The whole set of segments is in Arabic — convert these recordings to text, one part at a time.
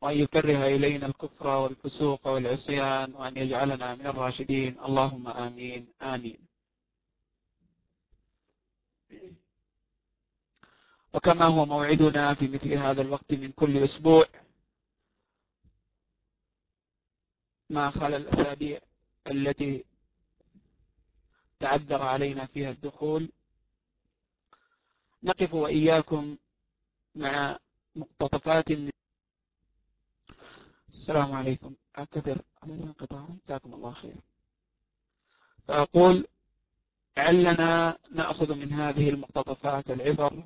وأن يكره إلينا الكفر والفسوق والعصيان، وأن يجعلنا من الراشدين. اللهم آمين آمين. وكما هو موعدنا في مثل هذا الوقت من كل أسبوع ما خلا الأسابيع التي تعذر علينا فيها الدخول، نقف وإياكم مع مقتطفات من. السلام عليكم، أعتذر عن الانقطاع، جزاكم الله خير. فأقول لعلنا نأخذ من هذه المقتطفات العبر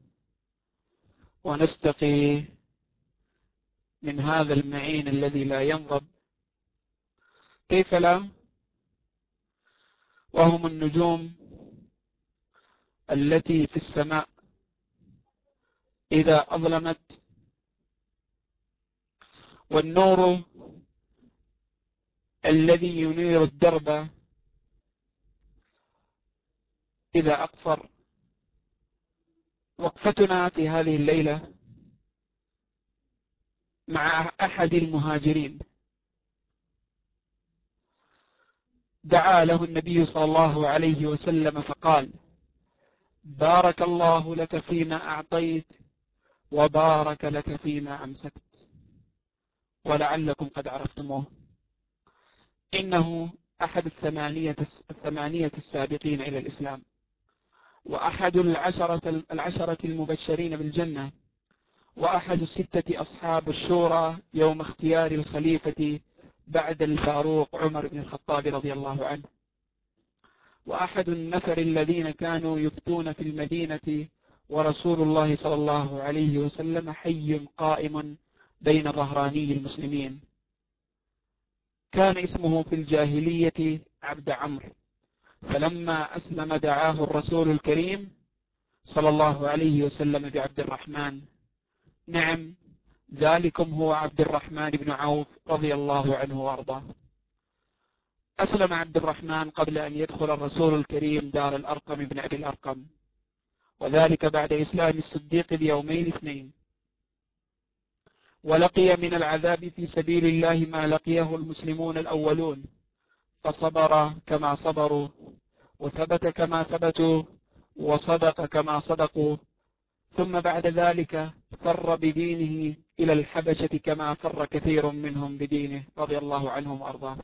ونستقي من هذا المعين الذي لا ينضب، كيف لا، وهم النجوم التي في السماء إذا أظلمت، والنور الذي ينير الدرب إذا أقفر. وقفتنا في هذه الليلة مع أحد المهاجرين دعا له النبي صلى الله عليه وسلم فقال: بارك الله لك فيما أعطيت وبارك لك فيما أمسكت. ولعلكم قد عرفتموه، إنه أحد الثمانية السابقين إلى الإسلام، وأحد العشرة المبشرين بالجنة، وأحد الستة أصحاب الشورى يوم اختيار الخليفة بعد الفاروق عمر بن الخطاب رضي الله عنه، وأحد النفر الذين كانوا يفتون في المدينة ورسول الله صلى الله عليه وسلم حي قائم بين ظهراني المسلمين. كان اسمه في الجاهلية عبد عمرو، فلما أسلم دعاه الرسول الكريم صلى الله عليه وسلم بعبد الرحمن. نعم، ذلكم هو عبد الرحمن بن عوف رضي الله عنه وارضاه. أسلم عبد الرحمن قبل أن يدخل الرسول الكريم دار الأرقم بن أبي الأرقم، وذلك بعد إسلام الصديق بيومين اثنين، ولقي من العذاب في سبيل الله ما لقيه المسلمون الأولون، فصبر كما صبروا، وثبت كما ثبتوا، وصدق كما صدقوا، ثم بعد ذلك فر بدينه إلى الحبشة كما فر كثير منهم بدينه رضي الله عنهم وأرضاه.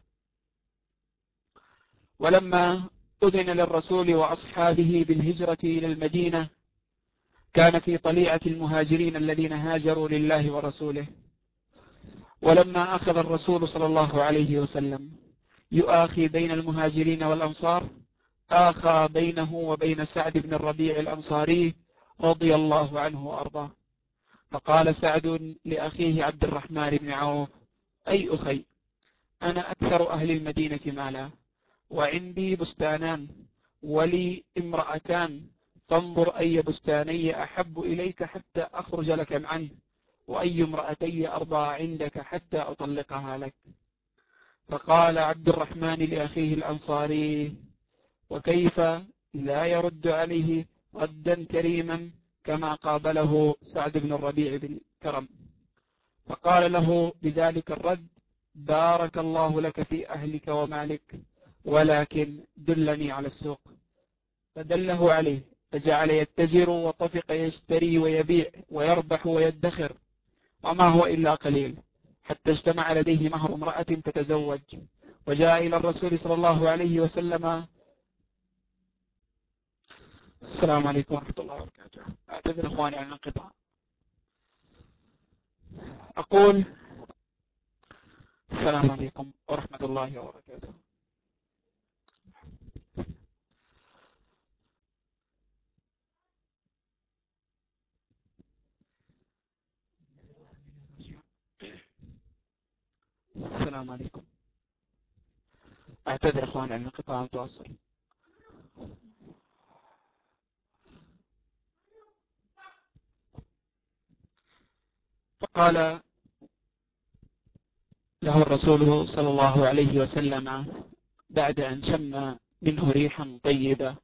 ولما أذن للرسول وأصحابه بالهجرة إلى المدينة كان في طليعة المهاجرين الذين هاجروا لله ورسوله. ولما أخذ الرسول صلى الله عليه وسلم يؤاخي بين المهاجرين والأنصار، آخى بينه وبين سعد بن الربيع الأنصاري رضي الله عنه وأرضاه، فقال سعد لأخيه عبد الرحمن بن عوف: أي أخي، أنا أكثر أهل المدينة مالا، وعندي بستانان، ولي امرأتان، فانظر أي بستاني أحب إليك حتى أخرج لك عنه، وأي امرأتي أرضى عندك حتى أطلقها لك. فقال عبد الرحمن لأخيه الأنصاري: وكيف لا يرد عليه ردا كريما كما قابله سعد بن الربيع بالكرم؟ فقال له بذلك الرد: بارك الله لك في أهلك ومالك، ولكن دلني على السوق. فدله عليه، فجعل يتجر وطفق يشتري ويبيع ويربح ويدخر، وما هو إلا قليل، حتى اجتمع لديه مهر امرأة تتزوج، وجاء إلى الرسول صلى الله عليه وسلم. السلام عليكم ورحمة الله وبركاته. أعتذر إخواني عن الانقطاع. أقول السلام عليكم ورحمة الله وبركاته. السلام عليكم. أعتذر إخواني عن الانقطاع المتواصل. فقال له الرسول صلى الله عليه وسلم بعد أن شم منه ريحا طيبة: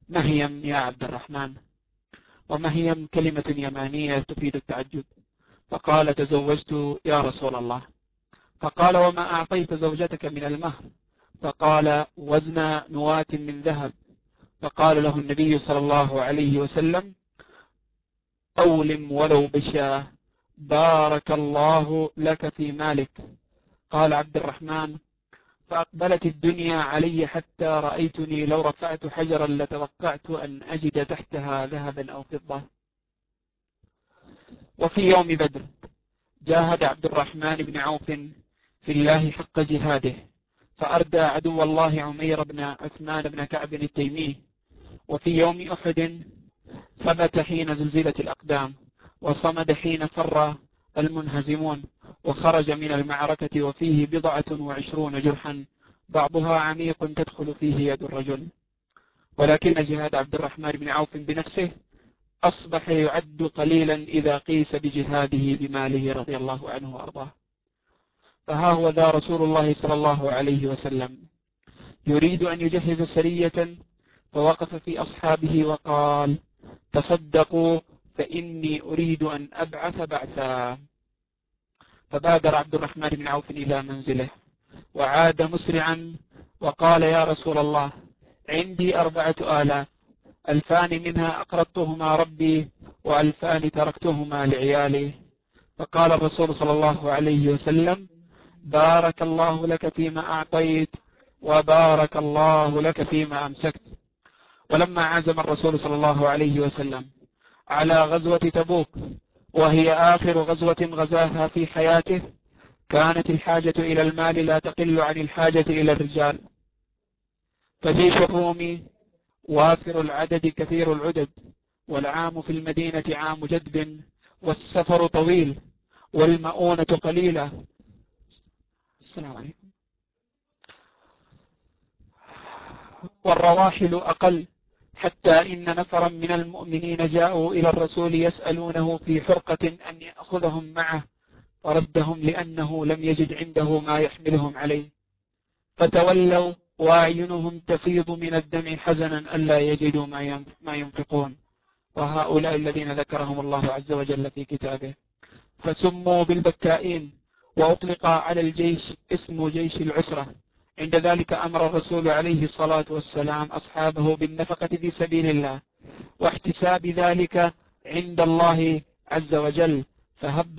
مهيم يا عبد الرحمن. ومهيم كلمة يمانية تفيد التعجب، فقال تزوجت يا رسول الله. فقال وما أعطيت زوجتك من المهر؟ فقال وزن نواة من ذهب. فقال له النبي صلى الله عليه وسلم أولم ولو بشاه، بارك الله لك في مالك. قال عبد الرحمن فأقبلت الدنيا علي حتى رأيتني لو رفعت حجرا لتوقعت أن أجد تحتها ذهبا أو فضة. وفي يوم بدر جاهد عبد الرحمن بن عوف في الله حق جهاده، فأردى عدو الله عمير بن عثمان بن كعب التيمي. وفي يوم أحد ثبت حين زلزلت الأقدام، وصمد حين فر المنهزمون، وخرج من المعركة وفيه 27 جرحا بعضها عميق تدخل فيه يد الرجل. ولكن جهاد عبد الرحمن بن عوف بنفسه أصبح يعد قليلا إذا قيس بجهاده بماله رضي الله عنه وأرضاه. فها هو ذا رسول الله صلى الله عليه وسلم يريد أن يجهز سرية، فوقف في أصحابه وقال تصدقوا فإني أريد أن أبعث بعثا. فبادر عبد الرحمن بن عوف إلى منزله وعاد مسرعا وقال يا رسول الله عندي 4000، 2000 منها أقرضتهما ربي و2000 تركتهما لعيالي. فقال الرسول صلى الله عليه وسلم بارك الله لك فيما أعطيت وبارك الله لك فيما أمسكت. ولما عزم الرسول صلى الله عليه وسلم على غزوة تبوك، وهي آخر غزوة غزاها في حياته، كانت الحاجة إلى المال لا تقل عن الحاجة إلى الرجال. فجيش الروم وافر العدد كثير العدد، والعام في المدينة عام جدب، والسفر طويل، والمؤونة قليلة. السلام عليكم. والرواحل أقل، حتى إن نفرا من المؤمنين جاءوا إلى الرسول يسألونه في حرقة أن يأخذهم معه، فردهم لأنه لم يجد عنده ما يحملهم عليه، فتولوا وأعينهم تفيض من الدمع حزنا ألا يجدوا ما ينفقون. وهؤلاء الذين ذكرهم الله عز وجل في كتابه فسموا بالبكائين، وأطلق على الجيش اسم جيش العسرة. عند ذلك أمر الرسول عليه الصلاة والسلام أصحابه بالنفقة في سبيل الله واحتساب ذلك عند الله عز وجل، فهب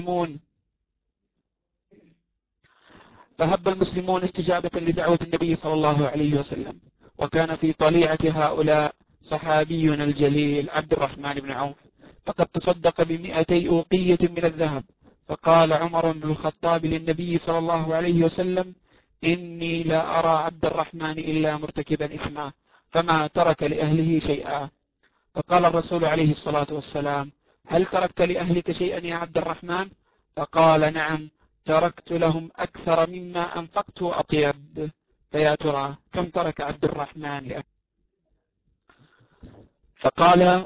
المسلمون استجابة لدعوة النبي صلى الله عليه وسلم. وكان في طليعة هؤلاء صحابينا الجليل عبد الرحمن بن عوف، فقد تصدق ب200 أوقية من الذهب. فقال عمر بن الخطاب للنبي صلى الله عليه وسلم إني لا أرى عبد الرحمن إلا مرتكبا إثما، فما ترك لأهله شيئا. فقال الرسول عليه الصلاة والسلام هل تركت لأهلك شيئا يا عبد الرحمن؟ فقال نعم، تركت لهم أكثر مما أنفقت وأطيب. فيا ترى كم ترك عبد الرحمن لأهله؟ فقال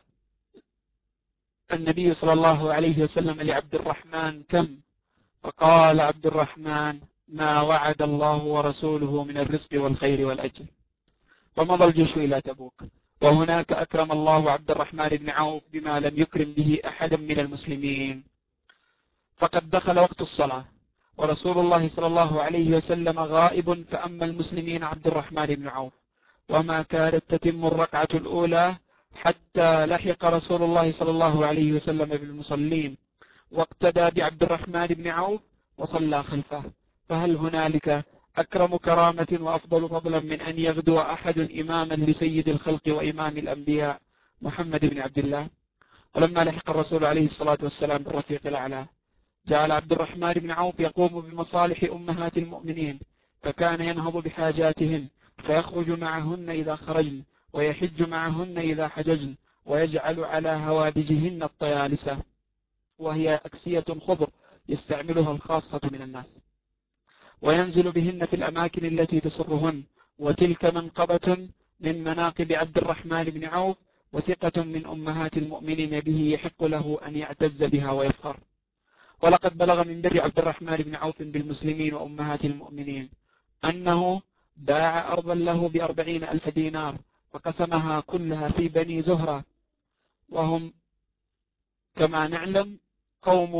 النبي صلى الله عليه وسلم لعبد الرحمن كم؟ فقال عبد الرحمن ما وعد الله ورسوله من الرزق والخير والأجر. ومضى الجيش إلى تبوك، وهناك أكرم الله عبد الرحمن بن عوف بما لم يكرم به أحدا من المسلمين. فقد دخل وقت الصلاة ورسول الله صلى الله عليه وسلم غائب، فأما المسلمين عبد الرحمن بن عوف، وما كانت تتم الركعة الأولى حتى لحق رسول الله صلى الله عليه وسلم بالمصلين، واقتدى بعبد الرحمن بن عوف وصلى خلفه. فهل هنالك أكرم كرامة وأفضل فضلا من أن يغدو أحد إماما لسيد الخلق وإمام الأنبياء محمد بن عبد الله؟ ولما لحق الرسول عليه الصلاة والسلام بالرفيق الأعلى، جعل عبد الرحمن بن عوف يقوم بمصالح أمهات المؤمنين، فكان ينهض بحاجاتهن، فيخرج معهن إذا خرجن، ويحج معهن إذا حججن، ويجعل على هوادجهن الطيالسة، وهي أكسية خضر يستعملها الخاصة من الناس، وينزل بهن في الأماكن التي تسرهن. وتلك منقبة من مناقب عبد الرحمن بن عوف، وثقة من أمهات المؤمنين به يحق له أن يعتز بها ويفخر. ولقد بلغ من بر عبد الرحمن بن عوف بالمسلمين وأمهات المؤمنين أنه باع أرضا له ب40,000 دينار، وقسمها كلها في بني زهرة، وهم كما نعلم قوم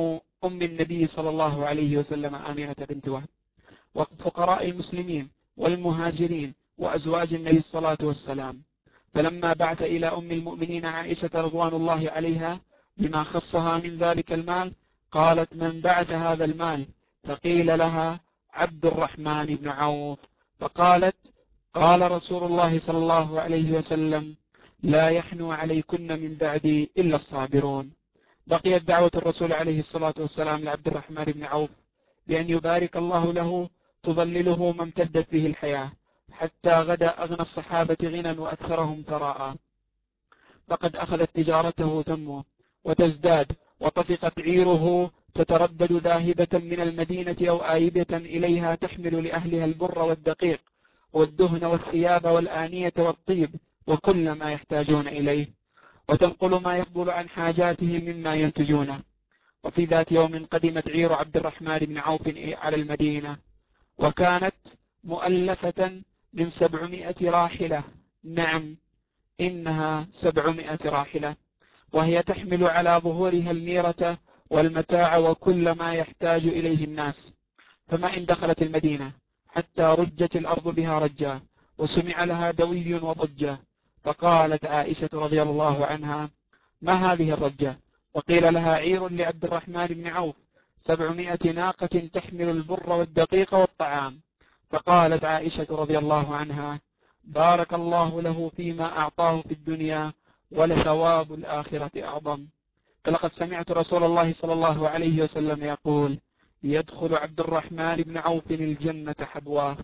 أم النبي صلى الله عليه وسلم آمنة بنت وهب، وفقراء المسلمين والمهاجرين وأزواج النبي صلى الله عليه والسلام. فلما بعث إلى أم المؤمنين عائشة رضوان الله عليها بما خصها من ذلك المال، قالت: من بعث هذا المال؟ فقيل لها: عبد الرحمن بن عوف. فقالت: قال رسول الله صلى الله عليه وسلم: لا يحنو عليكن من بعدي إلا الصابرون. بقيت دعوة الرسول عليه الصلاة والسلام لعبد الرحمن بن عوف بأن يبارك الله له تظلله ما امتدت به الحياة، حتى غدا أغنى الصحابة غنى وأكثرهم ثراء. فقد أخذت تجارته تنمو وتزداد، وطفقت عيره تتردد ذاهبة من المدينة أو آيبة إليها، تحمل لأهلها البر والدقيق والدهن والثياب والآنية والطيب وكل ما يحتاجون إليه، وتنقل ما يفضل عن حاجاتهم مما ينتجونه. وفي ذات يوم قدمت عير عبد الرحمن بن عوف على المدينة، وكانت مؤلفة من 700 راحلة. نعم، إنها 700 راحلة، وهي تحمل على ظهورها الميرة والمتاع وكل ما يحتاج إليه الناس. فما إن دخلت المدينة حتى رجت الأرض بها رجا، وسمع لها دوي وضجة. فقالت عائشة رضي الله عنها: ما هذه الرجة؟ وقيل لها: عير لعبد الرحمن بن عوف 700 ناقة تحمل البر والدقيق والطعام. فقالت عائشة رضي الله عنها: بارك الله له فيما أعطاه في الدنيا، ولثواب الآخرة أعظم. فلقد سمعت رسول الله صلى الله عليه وسلم يقول: يدخل عبد الرحمن بن عوف الجنة حبواه.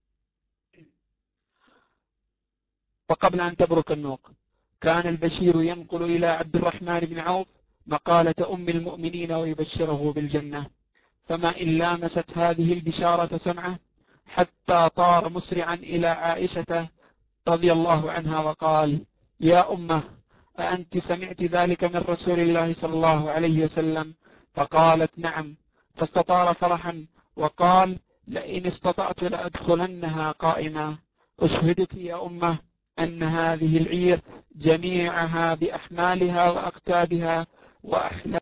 وقبل أن تبرك النوق، كان البشير ينقل إلى عبد الرحمن بن عوف مقالة أم المؤمنين ويبشره بالجنة، فما إن لامست هذه البشارة سمعه حتى طار مسرعا إلى عائشة رضي الله عنها وقال: يا أمه، أأنت سمعت ذلك من رسول الله صلى الله عليه وسلم؟ فقالت: نعم. فاستطار فرحا وقال: لئن استطعت لأدخلنها قائما. أشهدك يا أمه أن هذه العير جميعها بأحمالها وأقتابها وأحلام.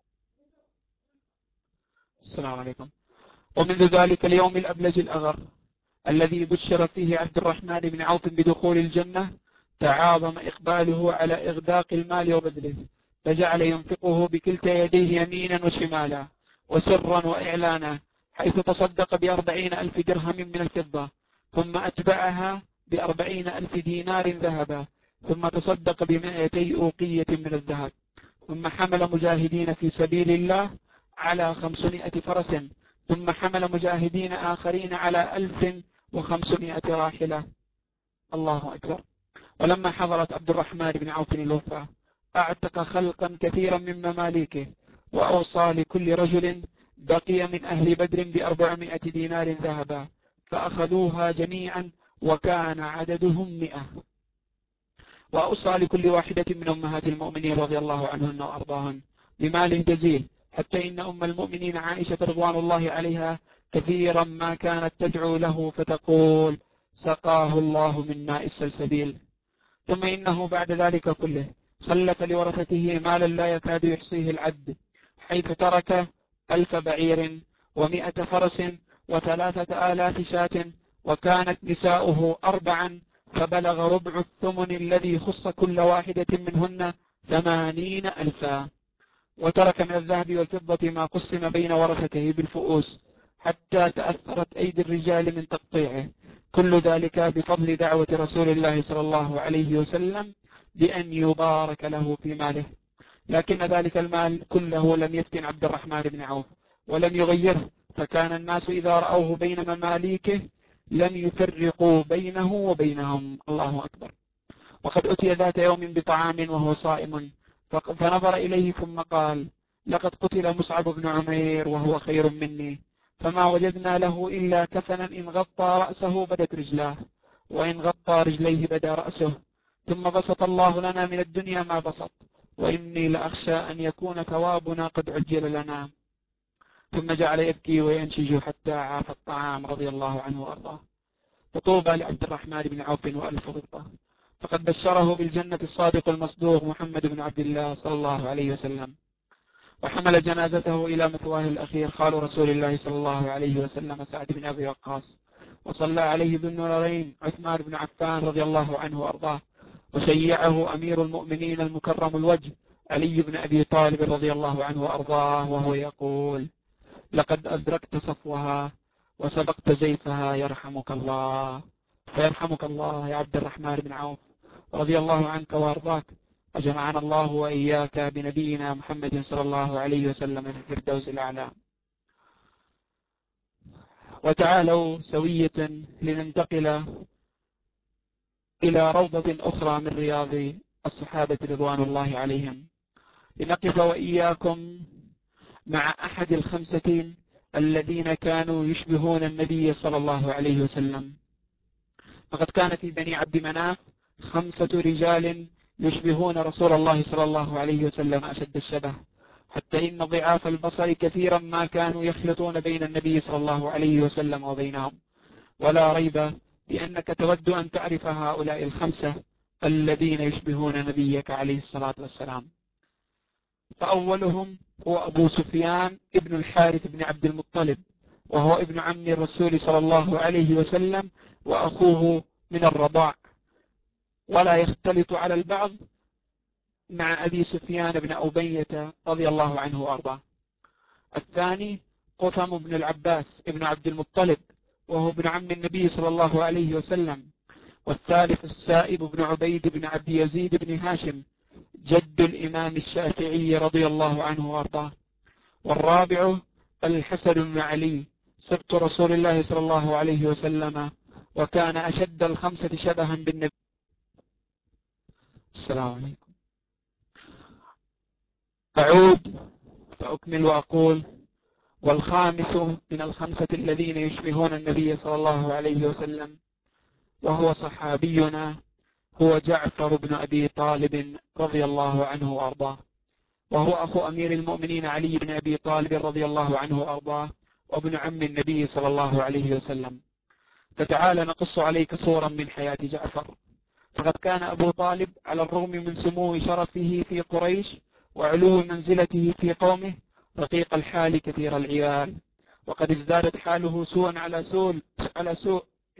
السلام عليكم. ومنذ ذلك اليوم الأبلج الأغر الذي بشر فيه عبد الرحمن بن عوف بدخول الجنة، تعاظم إقباله على إغداق المال وبذله، فجعل ينفقه بكلتا يديه يمينا وشمالا وسرا وإعلانا، حيث تصدق ب40,000 درهم من الفضة، ثم أتبعها ب40,000 دينار ذهبا، ثم تصدق ب200 أوقية من الذهب، ثم حمل مجاهدين في سبيل الله على 500 فرس، ثم حمل مجاهدين آخرين على 1500 راحلة. الله أكبر. ولما حضرت عبد الرحمن بن عوف الوفاة، أعتق خلقا كثيرا من مماليكه، وأوصى لكل رجل بقي من أهل بدر ب400 دينار ذهبا، فأخذوها جميعا وكان عددهم 100. وأوصى لكل واحدة من أمهات المؤمنين رضي الله عنهن وأرضاهن بمال جزيل، حتى إن أم المؤمنين عائشة رضوان الله عليها كثيرا ما كانت تدعو له فتقول: سقاه الله من ماء السلسبيل. ثم إنه بعد ذلك كله خلف لورثته مالا لا يكاد يحصيه العد، حيث ترك 1000 بعير و100 فرس و3000 شاة، وكانت نساؤه 4، فبلغ ربع الثمن الذي خص كل واحدة منهن 80,000. وترك من الذهب والفضة ما قسم بين ورثته بالفؤوس، حتى تأثرت أيدي الرجال من تقطيعه، كل ذلك بفضل دعوة رسول الله صلى الله عليه وسلم بأن يبارك له في ماله. لكن ذلك المال كله لم يفتن عبد الرحمن بن عوف ولم يغيره، فكان الناس إذا رأوه بين مماليكه لم يفرقوا بينه وبينهم. الله أكبر. وقد أتي ذات يوم بطعام وهو صائم، فنظر إليه ثم قال: لقد قتل مصعب بن عمير وهو خير مني، فما وجدنا له إلا كفنا إن غطى رأسه بدت رجلاه، وإن غطى رجليه بدا رأسه، ثم بسط الله لنا من الدنيا ما بسط، وإني لأخشى أن يكون ثوابنا قد عجل لنا. ثم جعل يبكي وينشج حتى عاف الطعام رضي الله عنه وأرضاه. فطوبى لعبد الرحمن بن عوف وألف غبطة، فقد بشره بالجنة الصادق المصدوق محمد بن عبد الله صلى الله عليه وسلم. وحمل جنازته إلى مثواه الأخير خال رسول الله صلى الله عليه وسلم سعد بن أبي وقاص، وصلى عليه ذو النورين عثمان بن عفان رضي الله عنه وأرضاه، وشيعه أمير المؤمنين المكرم الوجه علي بن أبي طالب رضي الله عنه وأرضاه، وهو يقول: لقد أدركت صفوها وسبقت زيفها يرحمك الله. فيرحمك الله يا عبد الرحمن بن عوف، رضي الله عنك وأرضاك، وجمعنا الله وإياك بنبينا محمد صلى الله عليه وسلم في الفردوس الأعلى. وتعالوا سوية لننتقل إلى روضة أخرى من رياض الصحابة رضوان الله عليهم، لنقف وإياكم مع أحد الخمسة الذين كانوا يشبهون النبي صلى الله عليه وسلم. فقد كان في بني عبد مناف 5 رجال يشبهون رسول الله صلى الله عليه وسلم أشد الشبه، حتى إن ضعاف البصر كثيرا ما كانوا يخلطون بين النبي صلى الله عليه وسلم وبينهم. ولا ريب بأنك تود أن تعرف هؤلاء ال5 الذين يشبهون نبيك عليه الصلاة والسلام. فأولهم هو أبو سفيان ابن الحارث بن عبد المطلب، وهو ابن عم الرسول صلى الله عليه وسلم وأخوه من الرضاع، ولا يختلط على البعض مع أبي سفيان بن أبية رضي الله عنه وأرضاه. الثاني قثم بن العباس ابن عبد المطلب، وهو ابن عم النبي صلى الله عليه وسلم. والثالث السائب بن عبيد بن عبد يزيد بن هاشم، جد الإمام الشافعي رضي الله عنه وأرضاه. والرابع الحسن بن علي، سبط رسول الله صلى الله عليه وسلم، وكان أشد ال5 شبها بالنبي. السلام عليكم. أعود فأكمل وأقول: والخامس من ال5 الذين يشبهون النبي صلى الله عليه وسلم وهو صحابينا، هو جعفر بن أبي طالب رضي الله عنه وأرضاه، وهو أخو أمير المؤمنين علي بن أبي طالب رضي الله عنه وأرضاه، وابن عم النبي صلى الله عليه وسلم. فتعال نقص عليك صورا من حياة جعفر. فقد كان أبو طالب على الرغم من سمو شرفه في قريش وعلو منزلته في قومه رقيق الحال كثير العيال، وقد ازدادت حاله سوءا على سوء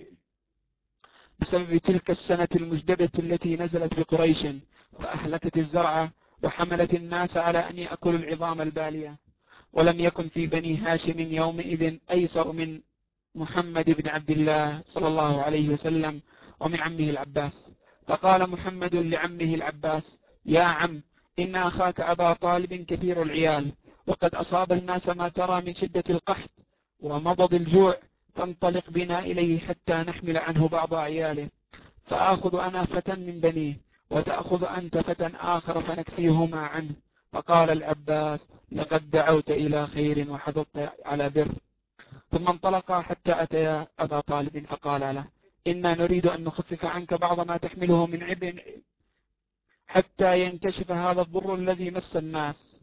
بسبب تلك السنة المجدبة التي نزلت بقريش فأهلكت الزرع وحملت الناس على أن يأكلوا العظام البالية. ولم يكن في بني هاشم يومئذ أيسر من محمد بن عبد الله صلى الله عليه وسلم ومن عمه العباس. فقال محمد لعمه العباس: يا عم، إن أخاك أبا طالب كثير العيال، وقد أصاب الناس ما ترى من شدة القحط ومضض الجوع، فانطلق بنا إليه حتى نحمل عنه بعض عياله، فآخذ أنا فتى من بنيه وتأخذ أنت فتى آخر فنكفيهما عنه. فقال العباس: لقد دعوت إلى خير وحضرت على بر. ثم انطلقا حتى أتيا أبا طالب فقال له: إنا نريد أن نخفف عنك بعض ما تحمله من عبء حتى ينكشف هذا الضر الذي مس الناس.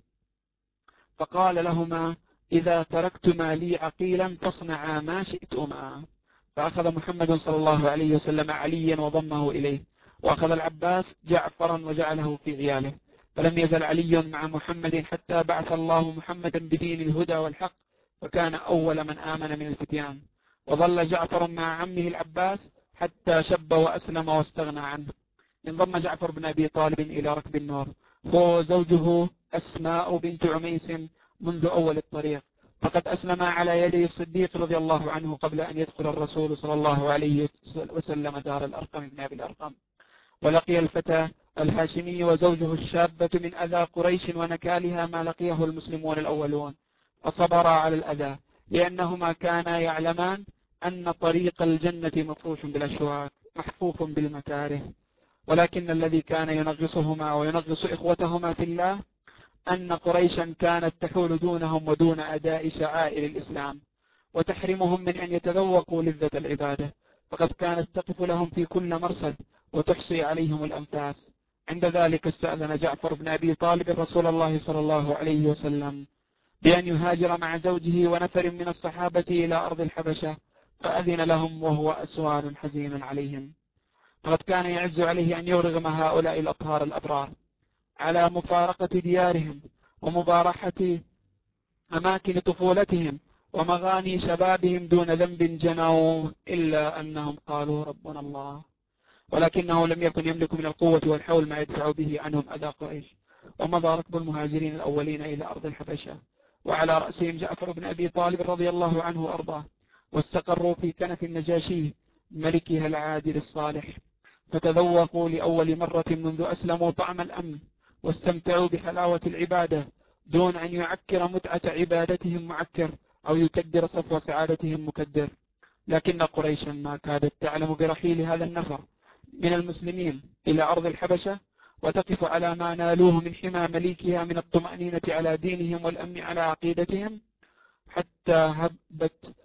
فقال لهما: إذا تركتما لي عقيلا فاصنعا ما شئتما. فأخذ محمد صلى الله عليه وسلم عليا وضمه إليه، وأخذ العباس جعفرا وجعله في عياله. فلم يزل علي مع محمد حتى بعث الله محمدا بدين الهدى والحق، فكان أول من آمن من الفتيان. وظل جعفر مع عمه العباس حتى شب وأسلم واستغنى عنه. انضم جعفر بن أبي طالب إلى ركب النور، هو وزوجه أسماء بنت عميس منذ أول الطريق، فقد أسلم على يدي الصديق رضي الله عنه قبل أن يدخل الرسول صلى الله عليه وسلم دار الأرقم بن أبي الأرقم. ولقي الفتى الهاشمي وزوجه الشابة من أذى قريش ونكالها ما لقيه المسلمون الأولون، فصبرا على الأذى لأنهما كانا يعلمان أن طريق الجنة مفروش بالأشواك محفوف بالمكاره. ولكن الذي كان ينغصهما وينغص إخوتهما في الله أن قريشا كانت تحول دونهم ودون أداء شعائر الإسلام، وتحرمهم من أن يتذوقوا لذة العبادة، فقد كانت تقف لهم في كل مرصد وتحصي عليهم الأنفاس. عند ذلك استأذن جعفر بن أبي طالب رسول الله صلى الله عليه وسلم بأن يهاجر مع زوجه ونفر من الصحابة إلى أرض الحبشة، فأذن لهم وهو أسوان حزين عليهم. فقد كان يعز عليه أن يرغم هؤلاء الأطهار الأبرار على مفارقة ديارهم ومبارحة أماكن طفولتهم ومغاني شبابهم دون ذنب جنوا إلا أنهم قالوا ربنا الله، ولكنه لم يكن يملك من القوة والحول ما يدفع به عنهم أذى قريش. ومضى ركب المهاجرين الأولين إلى أرض الحبشة وعلى رأسهم جعفر بن أبي طالب رضي الله عنه وأرضاه، واستقروا في كنف النجاشي ملكها العادل الصالح، فتذوقوا لأول مرة منذ أسلموا طعم الأمن، واستمتعوا بحلاوة العبادة دون أن يعكر متعة عبادتهم معكر أو يكدر صفو سعادتهم مكدر. لكن قريشا ما كادت تعلم برحيل هذا النفر من المسلمين إلى أرض الحبشة، وتقف على ما نالوه من حمى مليكها من الطمأنينة على دينهم والأمن على عقيدتهم، حتى هبت.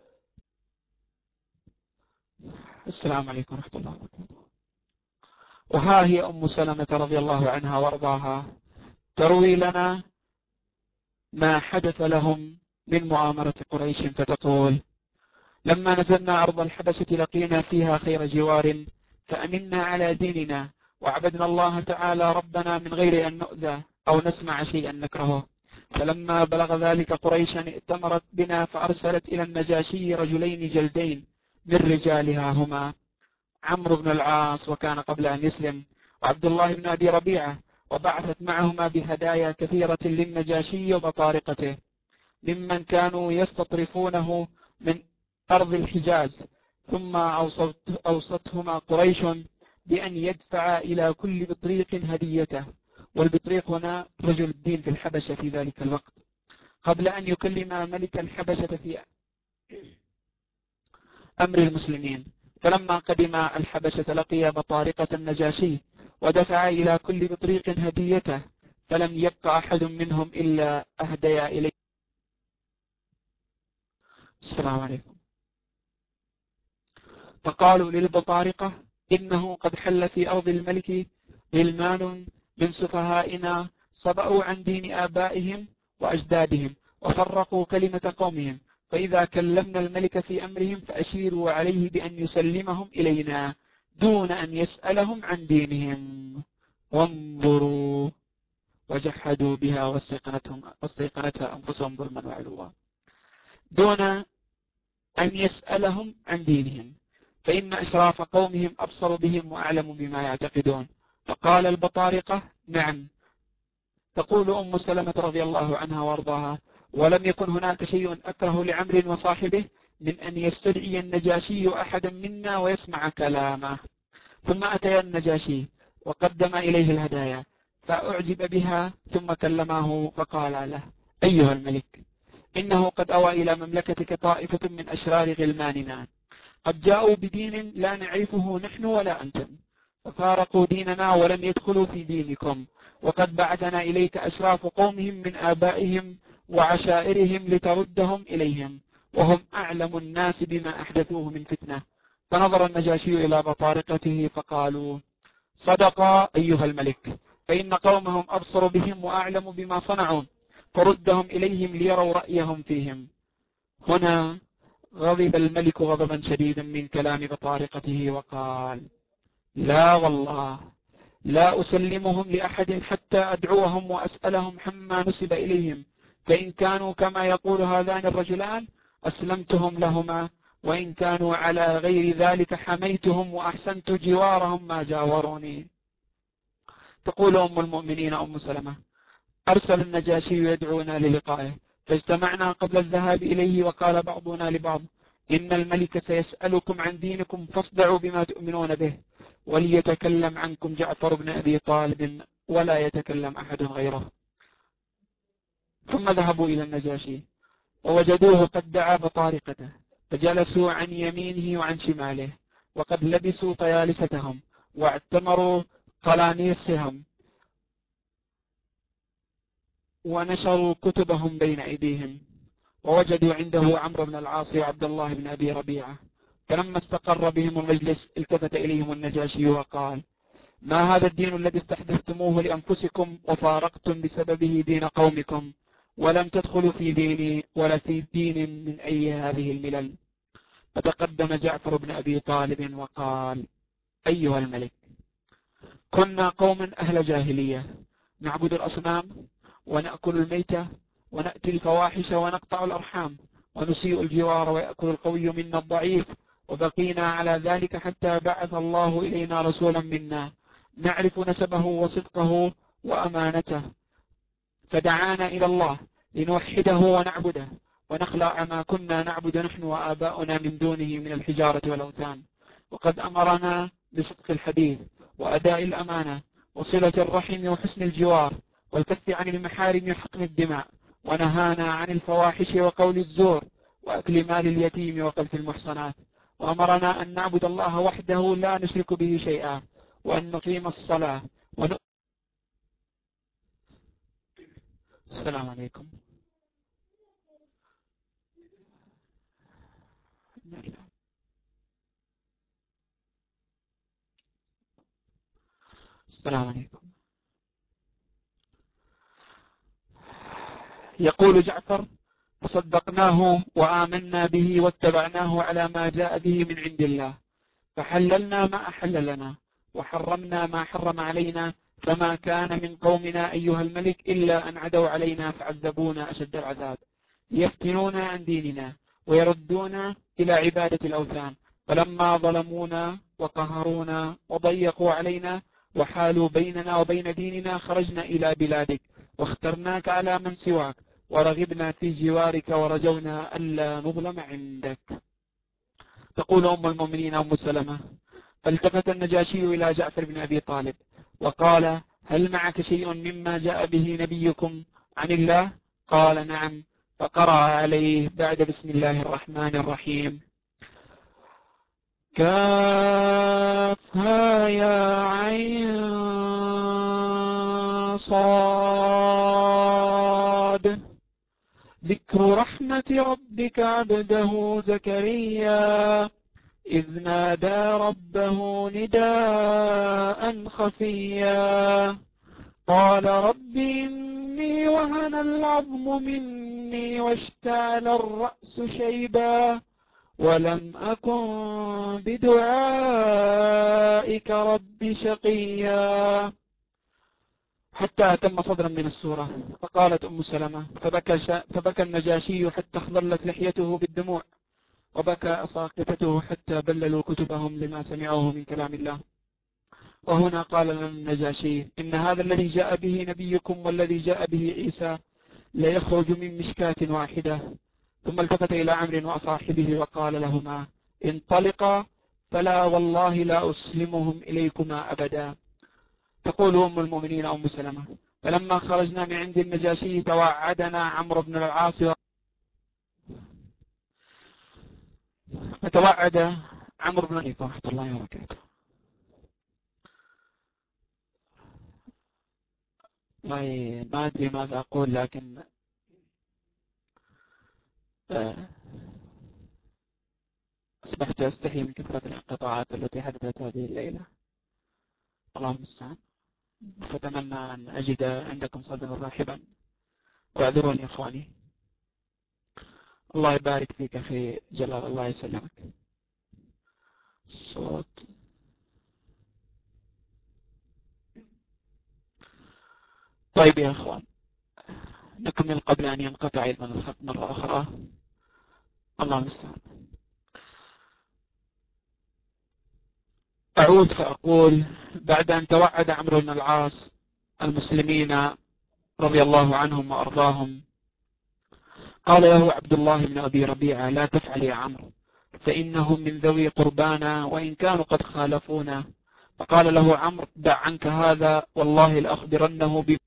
السلام عليكم ورحمة الله وبركاته. وها هي أم سلمة رضي الله عنها وارضاها تروي لنا ما حدث لهم من مؤامرة قريش، فتقول: لما نزلنا أرض الحبشة لقينا فيها خير جوار، فأمنا على ديننا وعبدنا الله تعالى ربنا من غير أن نؤذى أو نسمع شيئا نكرهه. فلما بلغ ذلك قريشا ائتمرت بنا، فأرسلت إلى النجاشي رجلين جلدين من رجالها، هما عمرو بن العاص وكان قبل أن يسلم، وعبد الله بن أبي ربيعة، وبعثت معهما بهدايا كثيرة للنجاشي وبطارقته ممن كانوا يستطرفونه من أرض الحجاز. ثم أوصتهما قريش بأن يدفع إلى كل بطريق هديته، والبطريق هنا رجل الدين في الحبشة في ذلك الوقت، قبل أن يكلم ملك الحبشة في أمر المسلمين. فلما قدم الحبشة لقي بطارقة النجاشي ودفع إلى كل بطريق هديته، فلم يبق أحد منهم إلا أهدي إليه. السلام عليكم. فقالوا للبطارقة: إنه قد حل في أرض الملك غلمان من سفهائنا صبأوا عن دين آبائهم وأجدادهم وفرقوا كلمة قومهم، فإذا كلمنا الملك في أمرهم فأشيروا عليه بأن يسلمهم إلينا دون أن يسألهم عن دينهم. وانظروا، وجحدوا بها واستيقنتها أنفسهم ظلما وعلوا، دون أن يسألهم عن دينهم، فإن إشراف قومهم أبصر بهم وأعلم بما يعتقدون. فقال البطارقة: نعم. تقول أم سلمة رضي الله عنها وارضاها: ولم يكن هناك شيء أكره لعمر وصاحبه من أن يستدعي النجاشي أحدا منا ويسمع كلامه. ثم أتى النجاشي وقدم إليه الهدايا، فأعجب بها، ثم كلمه فقال له: أيها الملك، إنه قد أوى إلى مملكتك طائفة من أشرار غلماننا، قد جاءوا بدين لا نعرفه نحن ولا أنتم، ففارقوا ديننا ولم يدخلوا في دينكم، وقد بعثنا إليك أشراف قومهم من آبائهم وعشائرهم لتردهم إليهم، وهم أعلم الناس بما أحدثوه من فتنة. فنظر النجاشي إلى بطارقته فقالوا: صدق أيها الملك، فإن قومهم أبصر بهم وأعلم بما صنعوا، فردهم إليهم ليروا رأيهم فيهم. هنا غضب الملك غضبا شديدا من كلام بطارقته وقال: لا والله، لا أسلمهم لأحد حتى أدعوهم وأسألهم عما نسب إليهم، فإن كانوا كما يقول هذان الرجلان أسلمتهم لهما، وإن كانوا على غير ذلك حميتهم وأحسنت جوارهم ما جاوروني. تقول أم المؤمنين أم سلمة: أرسل النجاشي يدعونا للقائه، فاجتمعنا قبل الذهاب إليه، وقال بعضنا لبعض: إن الملك سيسألكم عن دينكم، فاصدعوا بما تؤمنون به، وليتكلم عنكم جعفر بن أبي طالب ولا يتكلم أحد غيره. ثم ذهبوا إلى النجاشي ووجدوه قد دعا بطارقته، فجلسوا عن يمينه وعن شماله، وقد لبسوا طيالستهم واعتمروا قلانيسهم ونشروا كتبهم بين أيديهم، ووجدوا عنده عمرو بن العاص وعبد الله بن أبي ربيعة. فلما استقر بهم المجلس التفت إليهم النجاشي وقال: ما هذا الدين الذي استحدثتموه لأنفسكم وفارقتم بسببه دين قومكم، ولم تدخلوا في ديني ولا في دين من أي هذه الملل؟ فتقدم جعفر بن أبي طالب وقال: أيها الملك، كنا قوما أهل جاهلية نعبد الأصنام ونأكل الميتة ونأتي الفواحش ونقطع الأرحام ونسيء الجوار ويأكل القوي منا الضعيف، وبقينا على ذلك حتى بعث الله إلينا رسولا منا نعرف نسبه وصدقه وأمانته، فدعانا إلى الله لنوحده ونعبده ونخلع ما كنا نعبد نحن وآباؤنا من دونه من الحجارة والأوثان. وقد أمرنا بصدق الحديث وأداء الأمانة وصلة الرحم وحسن الجوار والكف عن المحارم وحقن الدماء، ونهانا عن الفواحش وقول الزور وأكل مال اليتيم وقذف المحصنات، وأمرنا أن نعبد الله وحده لا نشرك به شيئا، وأن نقيم الصلاة السلام عليكم. السلام عليكم. يقول جعفر: فصدقناه وآمنا به واتبعناه على ما جاء به من عند الله، فحللنا ما أحل لنا وحرمنا ما حرم علينا، فما كان من قومنا أيها الملك إلا أن عدوا علينا فعذبونا أشد العذاب ليفتنونا عن ديننا ويردونا إلى عبادة الأوثان، فلما ظلمونا وقهرونا وضيقوا علينا وحالوا بيننا وبين ديننا خرجنا إلى بلادك واخترناك على من سواك ورغبنا في جوارك ورجونا ألا نظلم عندك. تقول أم المؤمنين أم سلمة: فالتفت النجاشي إلى جعفر بن أبي طالب وقال: هل معك شيء مما جاء به نبيكم عن الله؟ قال: نعم. فقرأ عليه بعد بسم الله الرحمن الرحيم: كافها يا عين صاد ذكر رحمة ربك عبده زكريا إذ نادى ربه نداء خفيا قال رب إني وهن العظم مني واشتعل الرأس شيبا ولم أكن بدعائك رب شقيا، حتى أتم صدرا من السورة. فقالت أم سلمة: فبكى النجاشي حتى اخضلت لحيته بالدموع، وبكى أساقفته حتى بللوا كتبهم لما سمعوه من كلام الله. وهنا قال لنا النجاشي: إن هذا الذي جاء به نبيكم والذي جاء به عيسى ليخرج من مشكاة واحدة. ثم التفت إلى عمرو وصاحبه وقال لهما: انطلقا فلا والله لا أسلمهم إليكما أبدا. تقول أم المؤمنين أم سلمة: فلما خرجنا من عند النجاشي توعدنا عمرو بن العاص فتوعد عمرو بن العاص ورحمة الله وبركاته. ما أدري ماذا أقول، لكن أصبحت أستحي من كثرة الانقطاعات التي حدثت هذه الليلة. اللهم المستعان. فأتمنى أن أجد عندكم صدرا رحبا، واعذروني إخواني. الله يبارك فيك أخي جلال، الله يسلمك. الصوت طيب يا أخوان، نكمل قبل أن ينقطع أيضا الخط مرة أخرى. الله المستعان. أعود فأقول: بعد أن توعد عمرو بن العاص المسلمين رضي الله عنهم وأرضاهم، قال له عبد الله بن أبي ربيعة: لا تفعل يا عمرو، فإنهم من ذوي قربانا وإن كانوا قد خالفونا. فقال له عمرو: دع عنك هذا، والله لأخبرنه ب.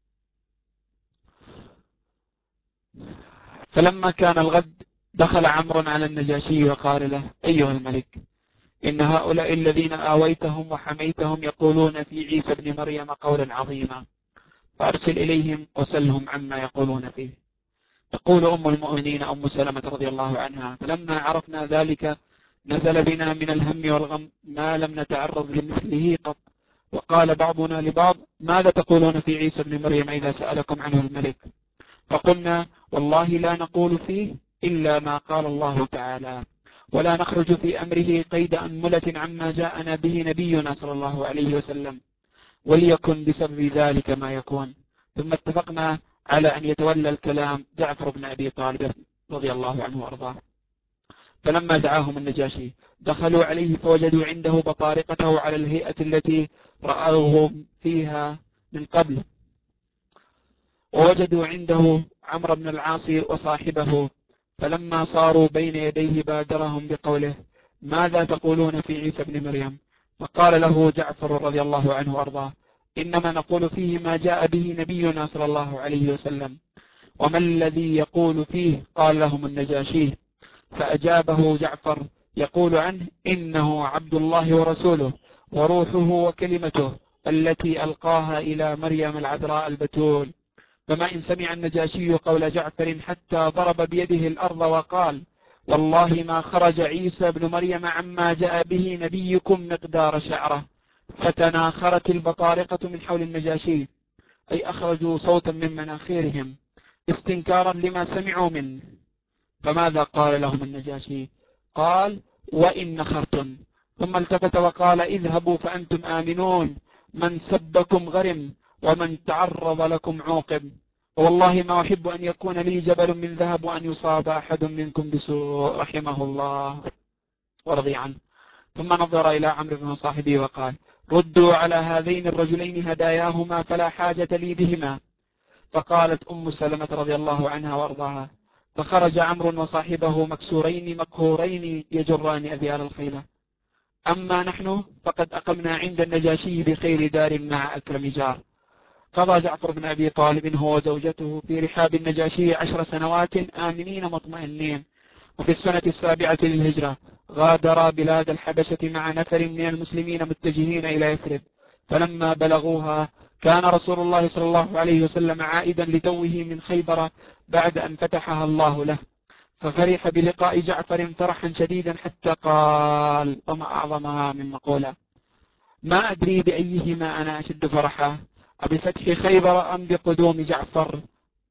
فلما كان الغد دخل عمرو على النجاشي وقال له: أيها الملك، إن هؤلاء الذين آويتهم وحميتهم يقولون في عيسى بن مريم قولا عظيما، فأرسل إليهم وسلهم عما يقولون فيه. تقول أم المؤمنين أم سلمة رضي الله عنها: فلما عرفنا ذلك نزل بنا من الهم والغم ما لم نتعرض لمثله قط، وقال بعضنا لبعض: ماذا تقولون في عيسى بن مريم إذا سألكم عنه الملك؟ فقلنا: والله لا نقول فيه إلا ما قال الله تعالى، ولا نخرج في أمره قيد أنملة عما جاءنا به نبينا صلى الله عليه وسلم، وليكن بسبب ذلك ما يكون. ثم اتفقنا على أن يتولى الكلام جعفر بن أبي طالب رضي الله عنه وأرضاه. فلما دعاهم النجاشي دخلوا عليه فوجدوا عنده بطارقته على الهيئة التي رأوهم فيها من قبل، ووجدوا عنده عمرو بن العاص وصاحبه. فلما صاروا بين يديه بادرهم بقوله: ماذا تقولون في عيسى بن مريم؟ فقال له جعفر رضي الله عنه وأرضاه: إنما نقول فيه ما جاء به نبينا صلى الله عليه وسلم. وما الذي يقول فيه؟ قال لهم النجاشي. فأجابه جعفر يقول عنه: إنه عبد الله ورسوله وروحه وكلمته التي ألقاها إلى مريم العذراء البتول. فما إن سمع النجاشي قول جعفر حتى ضرب بيده الأرض وقال: والله ما خرج عيسى بن مريم عما جاء به نبيكم مقدار شعره. فتناخرت البطارقة من حول النجاشي، أي أخرجوا صوتا من مناخيرهم استنكارا لما سمعوا منه. فماذا قال لهم النجاشي؟ قال: وإن نخرتم. ثم التفت وقال: اذهبوا فأنتم آمنون، من سبكم غرم ومن تعرض لكم عوقب. والله ما أحب أن يكون لي جبل من ذهب وأن يصاب أحد منكم بسوء. رحمه الله ورضي عنه. ثم نظر إلى عمرو بن صاحبه وقال: ردوا على هذين الرجلين هداياهما فلا حاجة لي بهما. فقالت أم سلمة رضي الله عنها وارضاها: فخرج عمرو وصاحبه مكسورين مقهورين يجران أذيال الخيل. أما نحن فقد أقمنا عند النجاشي بخير دار مع أكرم جار. قضى جعفر بن أبي طالب هو وزوجته في رحاب النجاشي 10 سنوات آمنين مطمئنين. وفي السنة 7 للهجرة غادرا بلاد الحبشة مع نفر من المسلمين متجهين إلى يثرب. فلما بلغوها كان رسول الله صلى الله عليه وسلم عائدا لتوه من خيبر بعد أن فتحها الله له، ففرح بلقاء جعفر فرحا شديدا حتى قال: وما أعظمها من مقولة: ما أدري بأيهما أنا أشد فرحا، أبفتح خيبر أم بقدوم جعفر.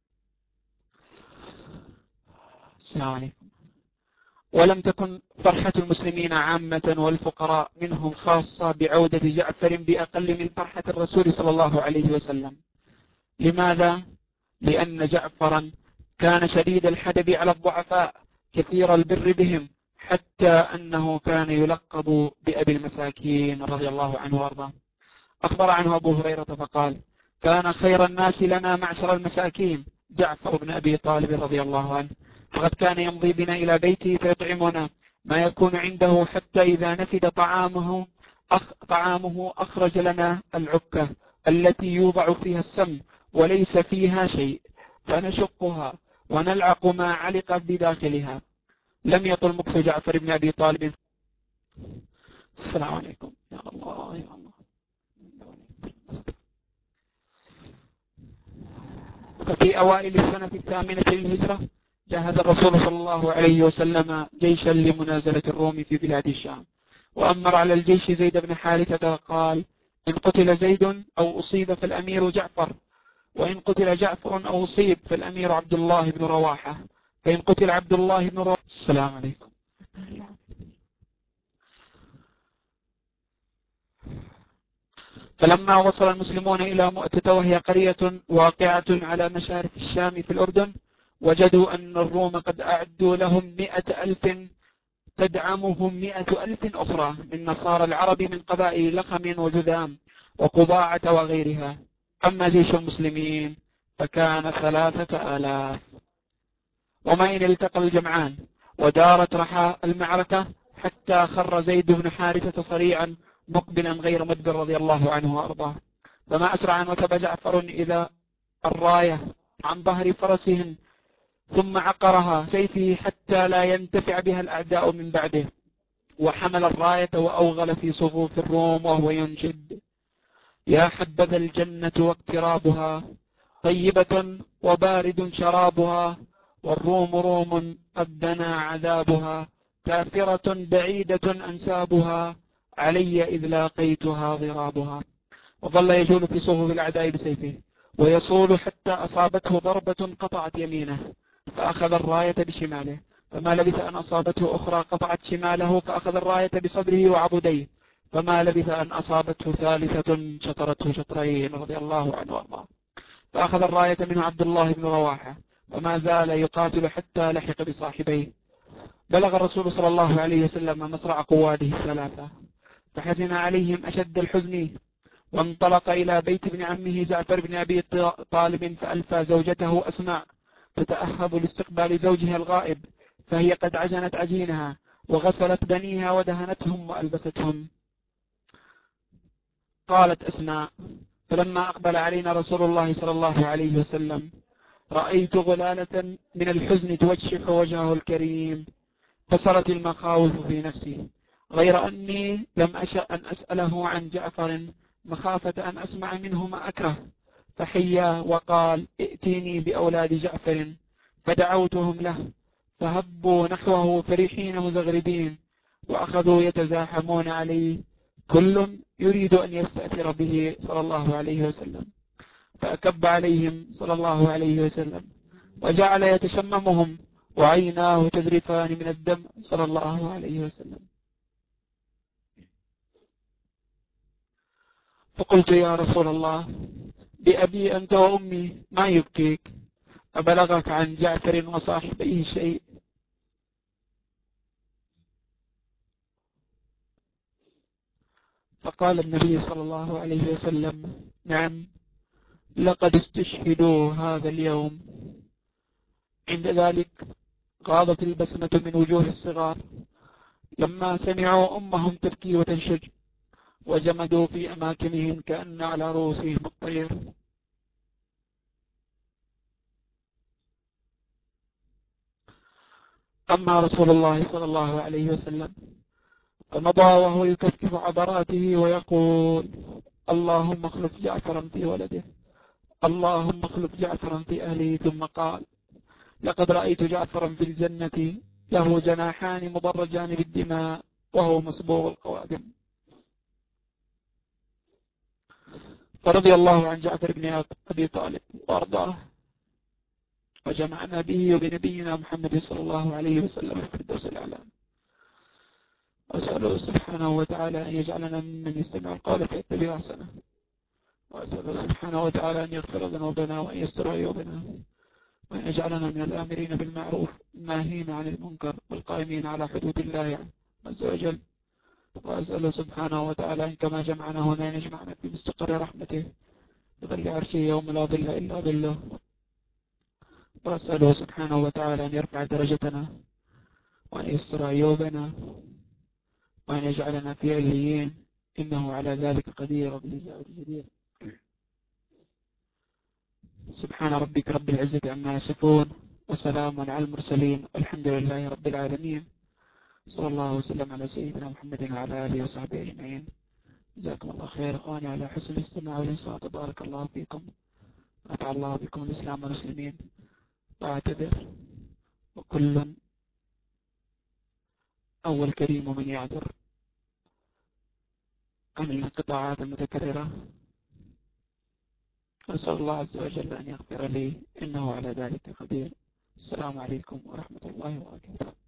السلام عليكم. ولم تكن فرحة المسلمين عامة والفقراء منهم خاصة بعودة جعفر بأقل من فرحة الرسول صلى الله عليه وسلم. لماذا؟ لأن جعفرا كان شديد الحدب على الضعفاء كثير البر بهم، حتى أنه كان يلقب بأبي المساكين رضي الله عنه وارضاه. أخبر عنه أبو هريرة فقال: كان خير الناس لنا معشر المساكين جعفر بن أبي طالب رضي الله عنه، فقد كان يمضي بنا إلى بيته فيطعمنا ما يكون عنده، حتى إذا نفد طعامه أخرج لنا العكة التي يوضع فيها السم وليس فيها شيء، فنشقها ونلعق ما علق بداخلها. لم يطل مكث جعفر بن أبي طالب. السلام عليكم. يا الله يا الله. ففي أوائل السنة 8 للهجرة جهز الرسول صلى الله عليه وسلم جيشا لمنازلة الروم في بلاد الشام، وأمر على الجيش زيد بن حارثة وقال: إن قتل زيد أو أصيب فالأمير جعفر، وإن قتل جعفر أو أصيب فالأمير عبد الله بن رواحة، فإن قتل عبد الله بن رواحة. السلام عليكم. فلما وصل المسلمون إلى مؤتة وهي قرية واقعة على مشارف الشام في الأردن، وجدوا أن الروم قد أعدوا لهم 100,000 تدعمهم 100,000 أخرى من نصارى العرب من قبائل لخم وجذام وقضاعة وغيرها. أما جيش المسلمين فكان 3,000. وما إن التقى الجمعان ودارت رحى المعركة حتى خر زيد بن حارثة صريعا مقبلا غير مدبر رضي الله عنه وأرضاه. فما أسرع أن وثب جعفر إلى الراية عن ظهر فرسهم ثم عقرها سيفه حتى لا ينتفع بها الأعداء من بعده، وحمل الراية وأوغل في صفوف الروم وهو ينشد: يا حبذا الجنة واقترابها، طيبة وبارد شرابها، والروم روم قد دنا عذابها، كافرة بعيدة أنسابها، علي إذ لاقيتها ضرابها. وظل يجول في صفوف الأعداء بسيفه ويصول حتى أصابته ضربة قطعت يمينه فأخذ الراية بشماله، فما لبث أن أصابته أخرى قطعت شماله فأخذ الراية بصدره وعضديه، فما لبث أن أصابته ثالثة شطرته شطرين رضي الله عنه وارضاه. فأخذ الراية منه عبد الله بن رواحة، وما زال يقاتل حتى لحق بصاحبيه. بلغ الرسول صلى الله عليه وسلم مصرع قواده الثلاثة، فحزن عليهم أشد الحزن، وانطلق إلى بيت ابن عمه جعفر بن أبي طالب، فألفى زوجته أسماء تتأهب لاستقبال زوجها الغائب، فهي قد عجنت عجينها وغسلت بنيها ودهنتهم وألبستهم. قالت أسماء: فلما أقبل علينا رسول الله صلى الله عليه وسلم رأيت غلالة من الحزن توشح وجهه الكريم، فسرت المخاوف في نفسي، غير أني لم أشأ أن أسأله عن جعفر مخافة أن أسمع منه ما أكره، فحيا وقال: ائتيني بأولاد جعفر، فدعوتهم له، فهبوا نحوه فرحين مزغردين، وأخذوا يتزاحمون عليه، كل يريد أن يستأثر به صلى الله عليه وسلم، فأكب عليهم صلى الله عليه وسلم وجعل يتشممهم، وعيناه تذرفان من الدم صلى الله عليه وسلم. فقلت: يا رسول الله، بأبي أنت وأمي، ما يبكيك؟ أبلغك عن جعفر وصاحبيه شيء؟ فقال النبي صلى الله عليه وسلم: نعم، لقد استشهدوا هذا اليوم. عند ذلك غاضت البسمة من وجوه الصغار لما سمعوا أمهم تبكي وتنشج، وجمدوا في أماكنهم كأن على رؤوسهم الطير. أما رسول الله صلى الله عليه وسلم فمضى وهو يكفكف عبراته ويقول: اللهم اخلف جعفرا في ولده، اللهم اخلف جعفرا في أهله. ثم قال: لقد رأيت جعفرا في الجنة له جناحان مضرجان بالدماء، وهو مصبوغ القوادم. فرضي الله عن جعفر بن أبي طالب وأرضاه، وجمعنا به وبنبينا محمد صلى الله عليه وسلم في الدرس الأعلى. وأسأله سبحانه وتعالى أن يجعلنا ممن يستمع القول فيتبع أحسنه، وأسأله سبحانه وتعالى أن يغفر ذنوبنا وأن يستر عيوبنا، وأن يجعلنا من الآمرين بالمعروف الناهين عن المنكر والقائمين على حدود الله عز وجل. وأسأله سبحانه وتعالى أن كما جمعنا هنا يجمعنا في مستقر رحمته بظل عرشه يوم لا ظل إلا ظله. وأسأله سبحانه وتعالى أن يرفع درجتنا وأن يستر عيوبنا وأن يجعلنا في عليين، إنه على ذلك قدير وبالإجابة جدير. سبحان ربك رب العزة عما يصفون، وسلام على المرسلين، والحمد لله رب العالمين. صلى الله وسلم على سيدنا محمد وعلى آله وصحبه أجمعين. جزاكم الله خير إخواني على حسن الاستماع والإنصات، بارك الله فيكم، نفع الله بكم الإسلام والمسلمين. وأعتذر، وكل أول كريم من يعذر عن الانقطاعات المتكررة. أسأل الله عز وجل أن يغفر لي، إنه على ذلك قدير. السلام عليكم ورحمة الله وبركاته.